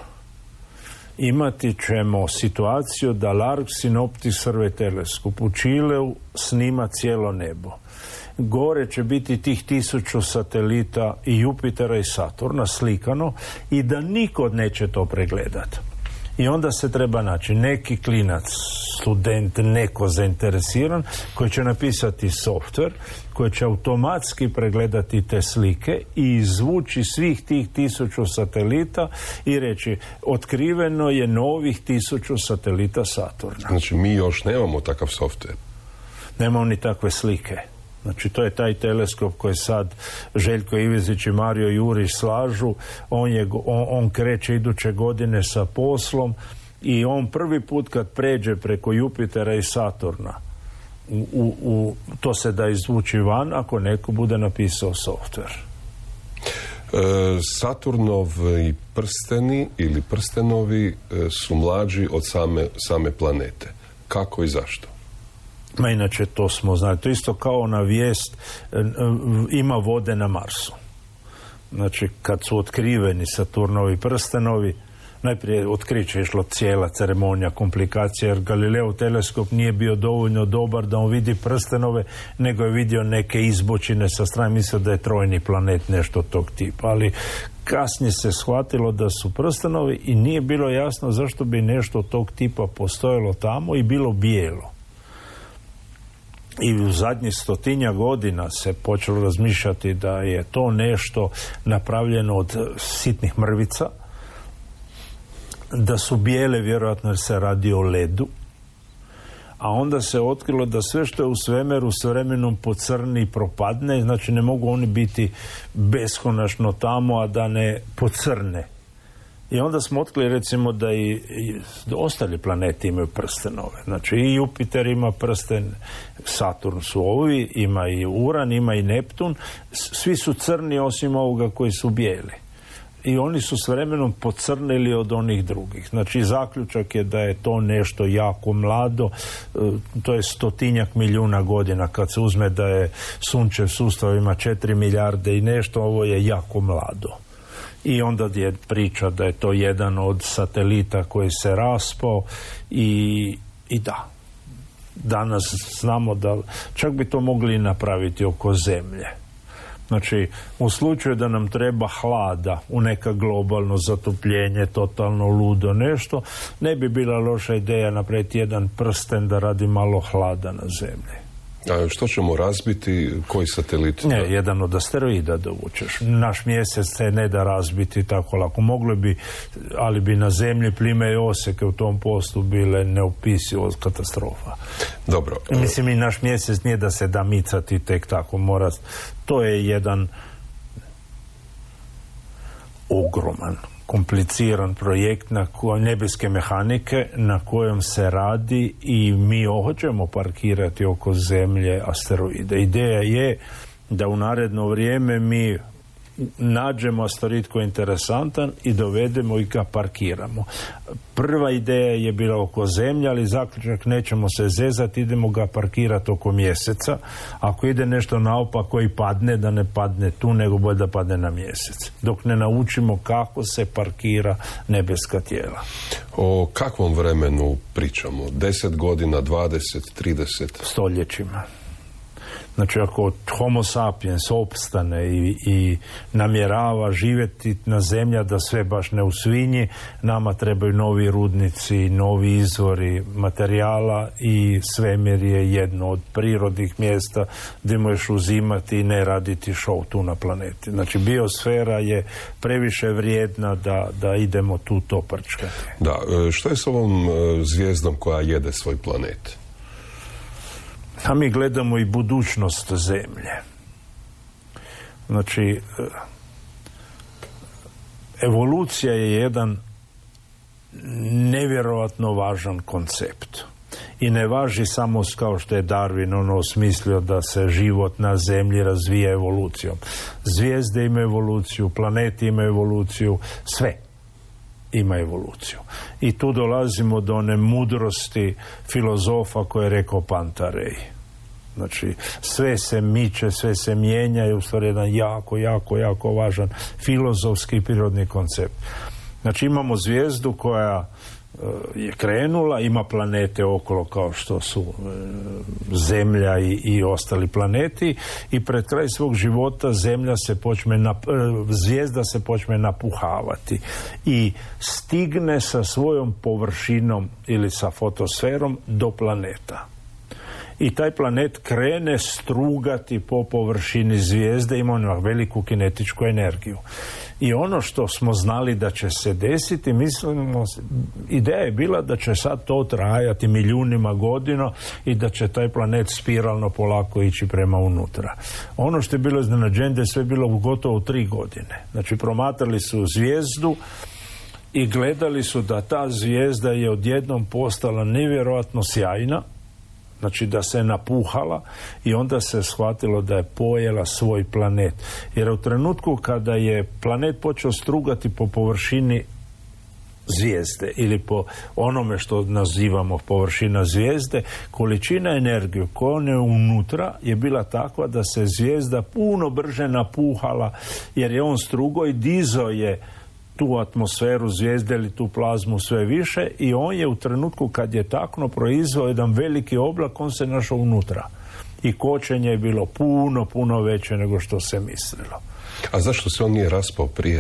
S7: imati ćemo situaciju da Large Synoptic Survey teleskop u Čileu snima cijelo nebo. Gore će biti tih 1000 satelita i Jupitera i Saturna slikano i da niko neće to pregledati. I onda se treba naći neki klinac, student, neko zainteresiran, koji će napisati softver, koji će automatski pregledati te slike i izvući svih tih 1000 satelita i reći, otkriveno je novih 1000 satelita Saturna.
S6: Znači, mi još nemamo takav softver.
S7: Nemamo ni takve slike. Znači, to je taj teleskop koji sad Željko Ivezić i Mario Jurić slažu. On kreće iduće godine sa poslom i on prvi put kad pređe preko Jupitera i Saturna, to se da izvući van ako neko bude napisao softver.
S6: Saturnovi prsteni ili prstenovi su mlađi od same planete. Kako i zašto?
S7: Ma inače to smo znali. To isto kao na vijest, ima vode na Marsu. Znači, kad su otkriveni Saturnovi prstenovi, najprije otkriće išlo cijela ceremonija, komplikacija, jer Galileo teleskop nije bio dovoljno dobar da on vidi prstenove, nego je vidio neke izbočine sa strane, mislio da je trojni planet, nešto tog tipa. Ali kasnije se shvatilo da su prstenovi i nije bilo jasno zašto bi nešto tog tipa postojalo tamo i bilo bijelo. I u zadnjih 100 godina se počelo razmišljati da je to nešto napravljeno od sitnih mrvica, da su bijele, vjerojatno jer se radi o ledu, a onda se otkrilo da sve što je u svemiru s vremenom pocrni i propadne, znači ne mogu oni biti beskonačno tamo, a da ne pocrne. I onda smo otkrili, recimo, da i ostali planeti imaju prstenove. Znači, i Jupiter ima prsten, Saturn su ovi, ima i Uran, ima i Neptun. Svi su crni osim ovoga koji su bijeli. I oni su s vremenom pocrnili od onih drugih. Znači, zaključak je da je to nešto jako mlado. To je 100 milijuna godina. Kad se uzme da je sunčev sustav ima 4 milijarde i nešto, ovo je jako mlado. I onda je priča da je to jedan od satelita koji se raspao i da. Danas znamo da čak bi to mogli napraviti oko Zemlje. Znači, u slučaju da nam treba hlada u neka globalno zatopljenje, totalno ludo nešto, ne bi bila loša ideja napraviti jedan prsten da radi malo hlada na zemlji.
S6: A što ćemo razbiti? Koji satelit?
S7: Ne, jedan od asteroida dovučeš. Naš mjesec se ne da razbiti tako lako. Mogli bi, ali bi na zemlji plime i oseke u tom poslu bile neopisivo katastrofa.
S6: Dobro.
S7: Mislim, i naš mjesec nije da se da micati tek tako. To je jedan ogroman, kompliciran projekt nebeske mehanike na kojem se radi i mi hoćemo parkirati oko zemlje asteroide. Ideja je da u naredno vrijeme mi nađemo asteroid koji je interesantan i dovedemo i ga parkiramo. Prva ideja je bila oko zemlje, ali zaključak nećemo se zezati, idemo ga parkirati oko mjeseca. Ako ide nešto naopako i padne, da ne padne tu, nego bolje da padne na mjesec. Dok ne naučimo kako se parkira nebeska tijela.
S6: O kakvom vremenu pričamo? 10 godina, 20, 30?
S7: Stoljećima. Znači, ako homo sapiens opstane i namjerava živjeti na zemlji, da sve baš ne usvinji, nama trebaju novi rudnici, novi izvori materijala i svemir je jedno od prirodnih mjesta gdje možeš uzimati i ne raditi show tu na planeti. Znači, biosfera je previše vrijedna da idemo tu to prčkati.
S6: Da, što je s ovom zvijezdom koja jede svoj planet?
S7: A mi gledamo i budućnost zemlje. Znači, evolucija je jedan nevjerojatno važan koncept. I ne važi samo kao što je Darwin osmislio da se život na zemlji razvija evolucijom. Zvijezde imaju evoluciju, planeti imaju evoluciju, sve ima evoluciju. I tu dolazimo do one mudrosti filozofa koji je rekao Pantarej. Znači, sve se miče, sve se mijenja i u stvari jedan jako važan filozofski i prirodni koncept. Znači, imamo zvijezdu koja je krenula, ima planete okolo kao što su Zemlja i ostali planeti i pred kraj svog života zvijezda se počne napuhavati i stigne sa svojom površinom ili sa fotosferom do planeta. I taj planet krene strugati po površini zvijezde, ima veliku kinetičku energiju. I ono što smo znali da će se desiti, ideja je bila da će sad to trajati milijunima godina i da će taj planet spiralno polako ići prema unutra. Ono što je bilo iznenađenje, sve je bilo gotovo 3 godine. Znači, promatrali su zvijezdu i gledali su da ta zvijezda je odjednom postala nevjerojatno sjajna, znači da se napuhala i onda se shvatilo da je pojela svoj planet. Jer u trenutku kada je planet počeo strugati po površini zvijezde ili po onome što nazivamo površina zvijezde, količina energije koja je unutra je bila takva da se zvijezda puno brže napuhala jer je on strugo i dizao je tu atmosferu zvijezde ili tu plazmu sve više i on je u trenutku kad je takno proizveo jedan veliki oblak, on se našao unutra. I kočenje je bilo puno veće nego što se mislilo.
S6: A zašto se on nije raspao prije?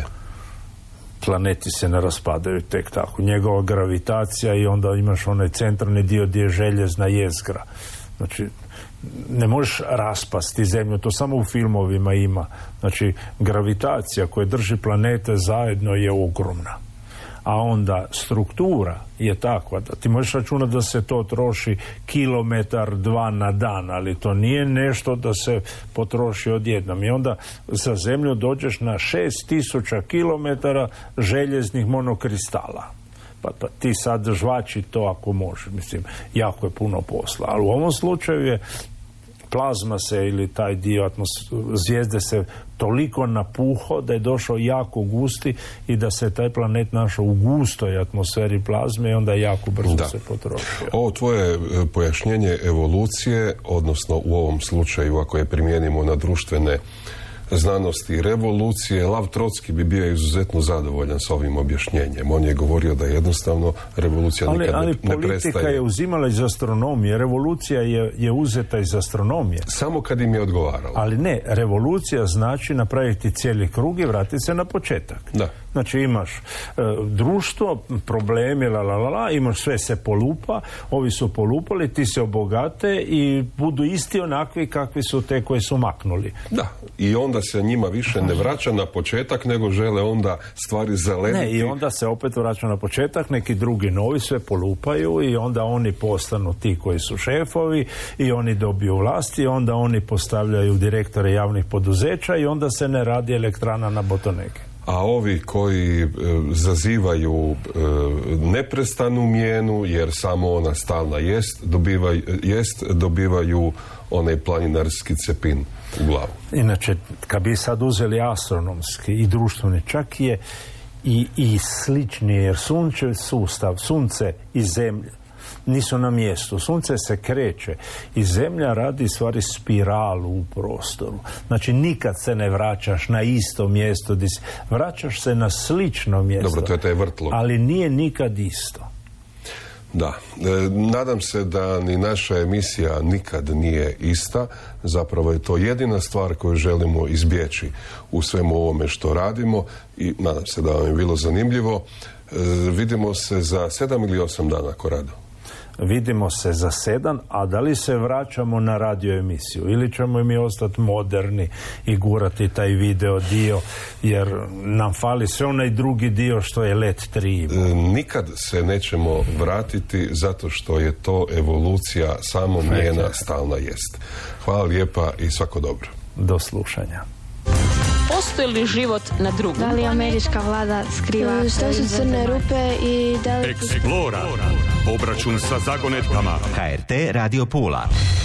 S7: Planeti se ne raspadaju tek tako. Njegova gravitacija i onda imaš onaj centralni dio gdje je željezna jezgra. Znači, ne možeš raspasti zemlju, to samo u filmovima ima. Znači, gravitacija koja drži planete zajedno je ogromna. A onda struktura je takva da ti možeš računati da se to troši 1-2 kilometara na dan, ali to nije nešto da se potroši odjednom. I onda za zemlju dođeš na 6000 kilometara željeznih monokristala. Pa ti sad žvači to ako možeš. Mislim, jako je puno posla. Ali u ovom slučaju je plazma se ili taj dio zvijezde se toliko napuhao da je došao jako gusti i da se taj planet našao u gustoj atmosferi plazme i onda jako brzo se potrošio.
S6: Ovo tvoje pojašnjenje evolucije, odnosno u ovom slučaju ako je primijenimo na društvene znanosti revolucije, Lav Trotski bi bio izuzetno zadovoljan s ovim objašnjenjem. On je govorio da jednostavno revolucija nikad ne prestaje.
S7: Ali politika je uzimala iz astronomije, revolucija je uzeta iz astronomije.
S6: Samo kad im je odgovaralo.
S7: Ali ne, revolucija znači napraviti cijeli krug i vratiti se na početak.
S6: Da.
S7: Znači imaš društvo, problemi, imaš sve se polupa, ovi su polupali, ti se obogate i budu isti onakvi kakvi su te koji su maknuli.
S6: Da, i onda se njima više ne vraća na početak, nego žele onda stvari zalediti.
S7: Ne, i onda se opet vraća na početak, neki drugi novi sve polupaju i onda oni postanu ti koji su šefovi i oni dobiju vlast i onda oni postavljaju direktore javnih poduzeća i onda se ne radi elektrana na Botoneke.
S6: A ovi koji zazivaju neprestanu mijenu, jer samo ona stalna dobivaju onaj planinarski cepin u glavu.
S7: Inače, kad bi sad uzeli astronomski i društveni, čak je i sličnije, jer sunce i zemlja nisu na mjestu. Sunce se kreće i zemlja radi stvari spiralu u prostoru. Znači nikad se ne vraćaš na isto mjesto, vraćaš se na slično mjesto.
S6: Dobro, to je taj vrtlog.
S7: Ali nije nikad isto.
S6: Da, nadam se da ni naša emisija nikad nije ista. Zapravo je to jedina stvar koju želimo izbjeći u svemu ovome što radimo i nadam se da vam je bilo zanimljivo. Vidimo se za 7 ili 8 dana, Korado.
S7: Vidimo se za 7, a da li se vraćamo na radio emisiju ili ćemo mi ostati moderni i gurati taj video dio, jer nam fali sve onaj drugi dio što je Let 3.
S6: Nikad se nećemo vratiti zato što je to evolucija samo njena stalna jest. Hvala lijepa i svako dobro.
S7: Do slušanja.
S1: Postoji li život na drugom?
S2: Da li američka vlada skriva
S3: Što su crne rupe i da li...
S4: Explora. Obračun sa zagonetkama.
S5: HRT Radio Pula.